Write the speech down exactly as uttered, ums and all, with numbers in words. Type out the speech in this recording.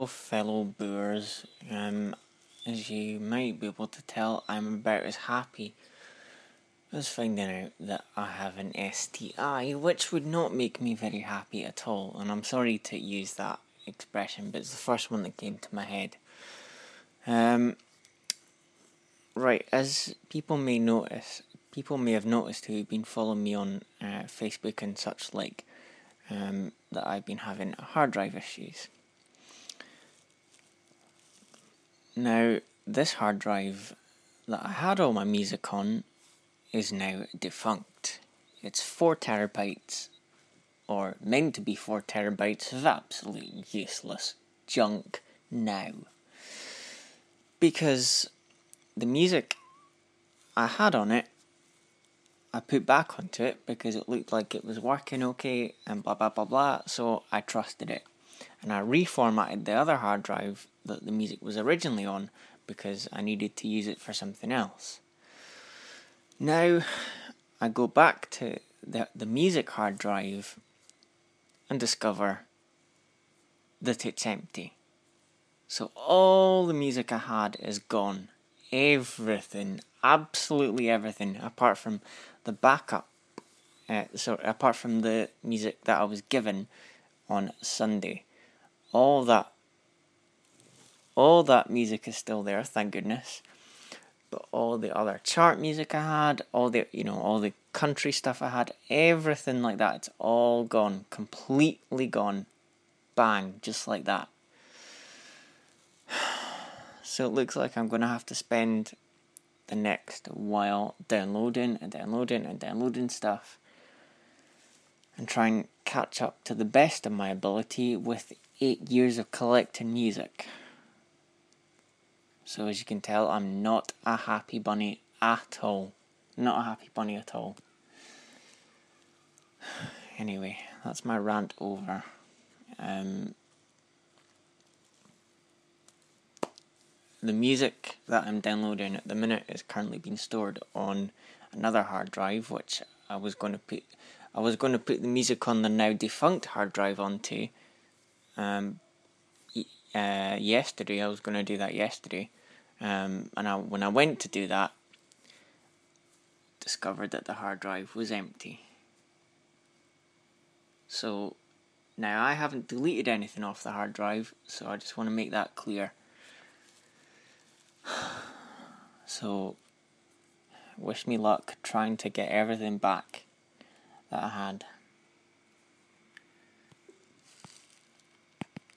Fellow Boers, um, as you might be able to tell, I'm about as happy as finding out that I have an S T I, which would not make me very happy at all, and I'm sorry to use that expression, but it's the first one that came to my head. Um, right, as people may notice, people may have noticed who've been following me on uh, Facebook and such like, um, that I've been having hard drive issues. Now, this hard drive that I had all my music on is now defunct. It's four terabytes, or meant to be four terabytes of absolute useless junk now. Because the music I had on it, I put back onto it because it looked like it was working okay and blah blah blah blah, so I trusted it. And I reformatted the other hard drive that the music was originally on because I needed to use it for something else. Now, I go back to the, the music hard drive and discover that it's empty. So all the music I had is gone. Everything, absolutely everything, apart from the backup, uh, so apart from the music that I was given on Sunday. All that, all that music is still there, thank goodness. But all the other chart music I had, all the, you know, all the country stuff I had, everything like that, it's all gone, completely gone. Bang, just like that. So it looks like I'm going to have to spend the next while downloading and downloading and downloading stuff and try and catch up to the best of my ability with eight years of collecting music. So as you can tell, I'm not a happy bunny at all. Not a happy bunny at all. Anyway, that's my rant over. Um, the music that I'm downloading at the minute is currently being stored on another hard drive, which I was going to put. I was going to put the music on the now defunct hard drive onto. Um, uh, yesterday, I was going to do that yesterday, um, and I, when I went to do that, discovered that the hard drive was empty. So now I haven't deleted anything off the hard drive, so I just want to make that clear. So wish me luck trying to get everything back that I had.